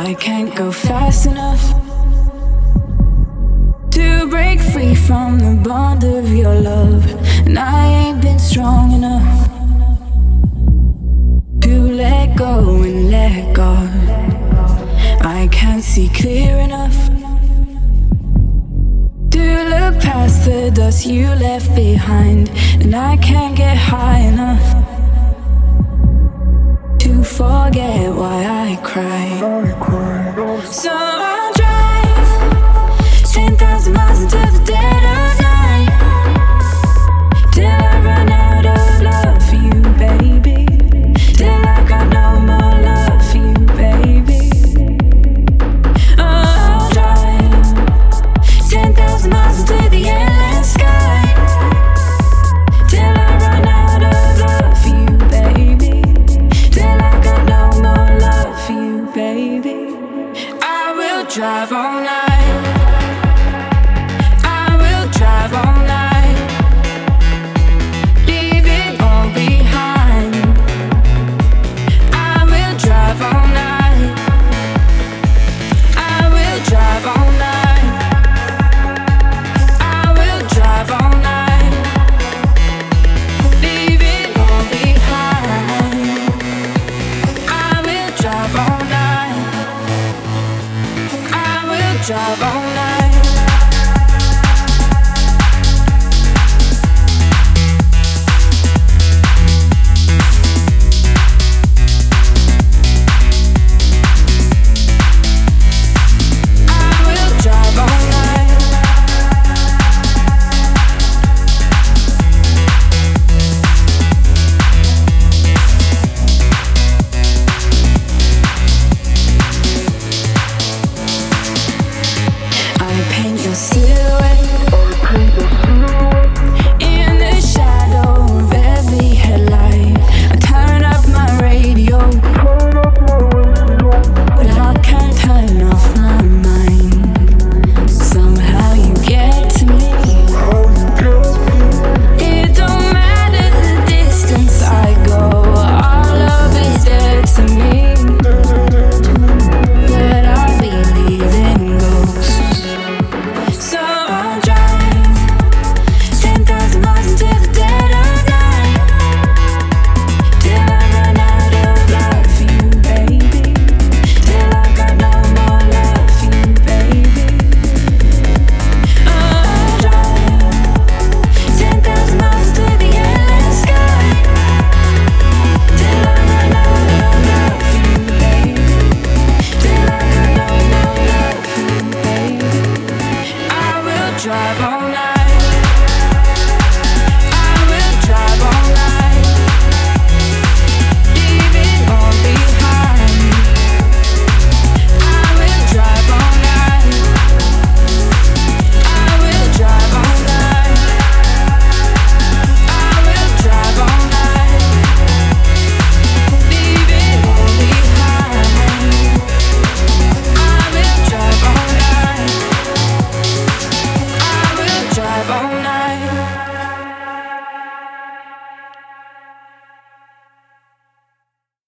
I can't go fast enough to break free from the bond of your love, and I ain't been strong enough to let go and let God. I can't see clear enough to look past the dust you left behind, and I can't get high enough to forget why I cry. So I'll drive 10,000 miles into the dead of night till I run out of love for you, baby. Till I got no more love for you, baby. Oh, I'll drive 10,000 miles into the endless sky till I run out of love for you, baby. Till I got no more love for you, baby. I will drive all night. I will drive all night. Leave it all behind. I will drive all night. I will drive all night. I will drive all night. Leave it all behind. I will drive all night. I will drive all night. I will drive all night. I paint your silhouette in the shadow of every headlight. I turn up my radio, but I can't turn off my mind. Somehow you get to me. It don't matter the distance I go, our love is dead to me. But I believe in ghosts. So I'll drive 10,000 miles into the dead of night till I run out of love for you, baby. Till I got no more love for you, baby. Oh, I'll drive 10,000 miles into the endless sky till I run out of love for you, baby. Till I got no more love for you, baby. I will drive all night.